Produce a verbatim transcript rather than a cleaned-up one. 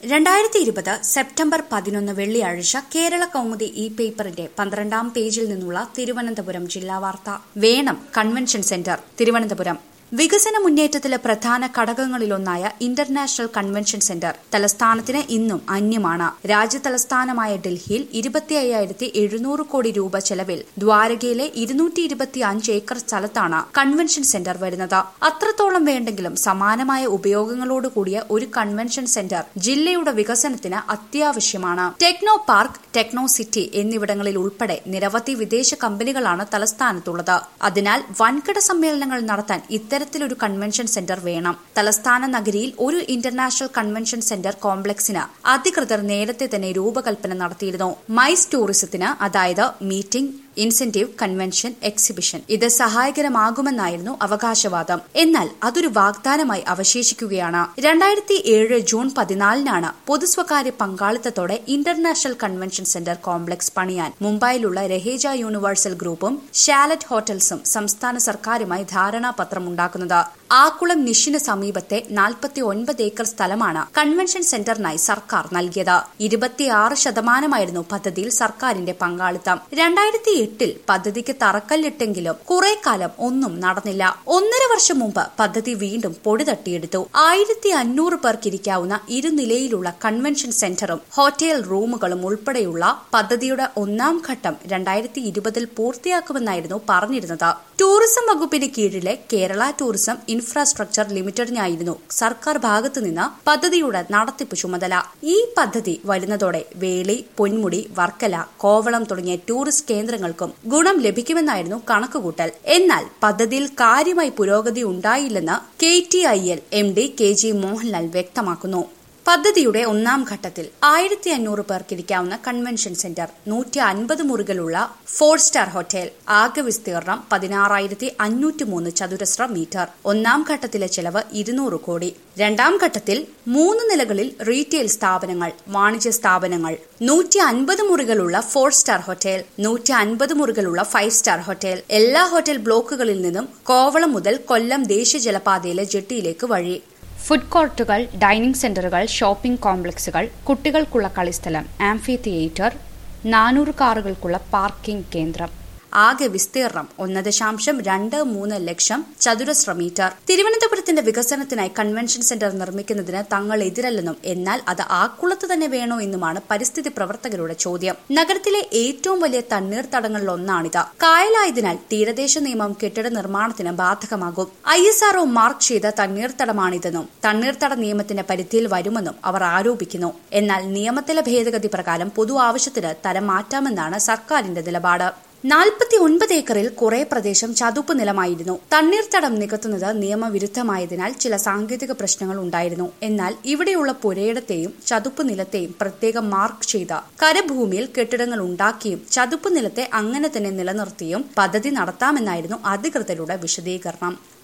രണ്ടായിരത്തി ഇരുപത് സെപ്റ്റംബർ പതിനൊന്ന് വെള്ളിയാഴ്ച കേരള കൗമുദി ഇ പേപ്പറിന്റെ പന്ത്രണ്ടാം പേജിൽ നിന്നുള്ള തിരുവനന്തപുരം ജില്ലാ വാർത്ത. വേണം കൺവെൻഷൻ സെന്റർ. തിരുവനന്തപുരം വികസന മുന്നേറ്റത്തിലെ പ്രധാന ഘടകങ്ങളിലൊന്നായ ഇന്റർനാഷണൽ കൺവെൻഷൻ സെന്റർ തലസ്ഥാനത്തിന് ഇന്നും അന്യമാണ്. രാജ്യതലസ്ഥാനമായ ഡൽഹിയിൽ ഇരുപത്തി അയ്യായിരത്തി എഴുന്നൂറ് കോടി രൂപ ചെലവിൽ ദ്വാരകയിലെ ഇരുന്നൂറ്റി ഇരുപത്തി അഞ്ച് ഏക്കർ സ്ഥലത്താണ് കൺവെൻഷൻ സെന്റർ വരുന്നത്. അത്രത്തോളം വേണ്ടെങ്കിലും സമാനമായ ഉപയോഗങ്ങളോടുകൂടിയ ഒരു കൺവെൻഷൻ സെന്റർ ജില്ലയുടെ വികസനത്തിന് അത്യാവശ്യമാണ്. ടെക്നോ പാർക്ക്, ടെക്നോ സിറ്റി എന്നിവിടങ്ങളിൽ ഉൾപ്പെടെ നിരവധി വിദേശ കമ്പനികളാണ് തലസ്ഥാനത്തുള്ളത്. അതിനാൽ വൻകിട സമ്മേളനങ്ങൾ നടത്താൻ ഇത്തരം ഇത്തരത്തിലൊരു കൺവെൻഷൻ സെന്റർ വേണം. തലസ്ഥാന നഗരിയിൽ ഒരു ഇന്റർനാഷണൽ കൺവെൻഷൻ സെന്റർ കോംപ്ലക്സിന് അധികൃതർ നേരത്തെ തന്നെ രൂപകൽപ്പന നടത്തിയിരുന്നു. മൈസ് ടൂറിസത്തിന്, അതായത് മീറ്റിംഗ്, ഇൻസെന്റീവ്, കൺവെൻഷൻ, എക്സിബിഷൻ ഇത് സഹായകരമാകുമെന്നായിരുന്നു അവകാശവാദം. എന്നാൽ അതൊരു വാഗ്ദാനമായി അവശേഷിക്കുകയാണ്. രണ്ടായിരത്തി ഏഴ് ജൂൺ പതിനാലിനാണ് പൊതുസ്വകാര്യ പങ്കാളിത്തത്തോടെ ഇന്റർനാഷണൽ കൺവെൻഷൻ സെന്റർ കോംപ്ലക്സ് പണിയാൻ മുംബൈയിലുള്ള രഹേജ യൂണിവേഴ്സൽ ഗ്രൂപ്പും ഷാലറ്റ് ഹോട്ടൽസും സംസ്ഥാന സർക്കാരുമായി ധാരണാപത്രമുണ്ടാക്കുന്നത്. ആക്കുളം നിഷിന് സമീപത്തെ നാൽപ്പത്തി ഒൻപത് ഏക്കർ സ്ഥലമാണ് കൺവെൻഷൻ സെന്ററിനായി സർക്കാർ നൽകിയത്. ഇരുപത്തിയാറ് ശതമാനമായിരുന്നു പദ്ധതിയിൽ സർക്കാരിന്റെ പങ്കാളിത്തം. രണ്ടായിരത്തി എട്ടിൽ പദ്ധതിക്ക് തറക്കല്ലിട്ടെങ്കിലും കുറെ കാലം ഒന്നും നടന്നില്ല. ഒന്നര വർഷം മുമ്പ് പദ്ധതി വീണ്ടും പൊടി തട്ടിയെടുത്തു. ആയിരത്തി അഞ്ഞൂറ് പേർക്കിരിക്കാവുന്ന ഇരുനിലയിലുള്ള കൺവെൻഷൻ സെന്ററും ഹോട്ടൽ റൂമുകളും ഉൾപ്പെടെയുള്ള പദ്ധതിയുടെ ഒന്നാം ഘട്ടം രണ്ടായിരത്തി ഇരുപതിൽ പൂർത്തിയാക്കുമെന്നായിരുന്നു പറഞ്ഞിരുന്നത്. ടൂറിസം വകുപ്പിന് കീഴിലെ കേരള ടൂറിസം ഇൻഫ്രാസ്ട്രക്ചർ ലിമിറ്റഡിനായിരുന്നു സർക്കാർ ഭാഗത്തുനിന്ന് പദ്ധതിയുടെ നടത്തിപ്പ് ചുമതല. ഈ പദ്ധതി വരുന്നതോടെ വേളി, പൊന്മുടി, വർക്കല, കോവളം തുടങ്ങിയ ടൂറിസ്റ്റ് കേന്ദ്രങ്ങൾക്കും ഗുണം ലഭിക്കുമെന്നായിരുന്നു കണക്കുകൂട്ടൽ. എന്നാൽ പദ്ധതിയിൽ കാര്യമായി പുരോഗതി ഉണ്ടായില്ലെന്ന് K T I L M D K G Mohanlal വ്യക്തമാക്കുന്നു. പദ്ധതിയുടെ ഒന്നാം ഘട്ടത്തിൽ ആയിരത്തി അഞ്ഞൂറ് പേർക്കിരിക്കാവുന്ന കൺവെൻഷൻ സെന്റർ, നൂറ്റി അൻപത് മുറികളുള്ള ഫോർ സ്റ്റാർ ഹോട്ടൽ, ആകെ വിസ്തീർണം പതിനാറായിരത്തി അഞ്ഞൂറ്റി മൂന്ന് ചതുരശ്ര മീറ്റർ. ഒന്നാം ഘട്ടത്തിലെ ചെലവ് ഇരുന്നൂറ് കോടി. രണ്ടാം ഘട്ടത്തിൽ മൂന്ന് നിലകളിൽ റീറ്റെയിൽ സ്ഥാപനങ്ങൾ, വാണിജ്യ സ്ഥാപനങ്ങൾ, നൂറ്റി അൻപത് മുറികളുള്ള ഫോർ സ്റ്റാർ ഹോട്ടൽ, നൂറ്റി അൻപത് മുറികളുള്ള ഫൈവ് സ്റ്റാർ ഹോട്ടൽ, എല്ലാ ഹോട്ടൽ ബ്ലോക്കുകളിൽ നിന്നും കോവളം മുതൽ കൊല്ലം ദേശീയ ജലപാതയിലെ ജെട്ടിയിലേക്ക് വഴി, ഫുഡ് കോർട്ടുകൾ, ഡൈനിംഗ് സെന്ററുകൾ, ഷോപ്പിംഗ് കോംപ്ലക്സുകൾ, കുട്ടികൾക്കുള്ള കളിസ്ഥലം, ആംഫി തിയേറ്റർ, നാനൂറ് കാറുകൾക്കുള്ള പാർക്കിംഗ് കേന്ദ്രം. ആകെ വിസ്തീർണം ഒന്ന് ദശാംശം രണ്ട് മൂന്ന് ലക്ഷം ചതുരശ്ര മീറ്റർ. തിരുവനന്തപുരത്തിന്റെ വികസനത്തിനായി കൺവെൻഷൻ സെന്റർ നിർമ്മിക്കുന്നതിന് തങ്ങൾ എതിരല്ലെന്നും എന്നാൽ അത് ആക്കുളത്ത് തന്നെ വേണോ എന്നുമാണ് പരിസ്ഥിതി പ്രവർത്തകരുടെ ചോദ്യം. നഗരത്തിലെ ഏറ്റവും വലിയ തണ്ണീർത്തടങ്ങളിലൊന്നാണിത്. കായലായതിനാൽ തീരദേശ നിയമം കെട്ടിട നിർമ്മാണത്തിന് ബാധകമാകും. I S R O mark ചെയ്ത തണ്ണീർത്തടമാണിതെന്നും തണ്ണീർത്തട നിയമത്തിന്റെ പരിധിയിൽ വരുമെന്നും അവർ ആരോപിക്കുന്നു. എന്നാൽ നിയമത്തിലെ ഭേദഗതി പ്രകാരം പൊതു ആവശ്യത്തിന് തരം മാറ്റാമെന്നാണ് സർക്കാരിന്റെ നിലപാട്. നാൽപ്പത്തി ഒൻപത് ഏക്കറിൽ കുറെ പ്രദേശം ചതുപ്പ് നിലമായിരുന്നു. തണ്ണീർത്തടം നികത്തുന്നത് നിയമവിരുദ്ധമായതിനാൽ ചില സാങ്കേതിക പ്രശ്നങ്ങൾ ഉണ്ടായിരുന്നു. എന്നാൽ ഇവിടെയുള്ള പുരയിടത്തെയും ചതുപ്പ് നിലത്തെയും പ്രത്യേകം മാർക്ക് ചെയ്ത കരഭൂമിയിൽ കെട്ടിടങ്ങൾ ഉണ്ടാക്കിയും ചതുപ്പ് നിലത്തെ അങ്ങനെ തന്നെ നിലനിർത്തിയും പദ്ധതി നടത്താമെന്നായിരുന്നു അധികൃതരുടെ വിശദീകരണം.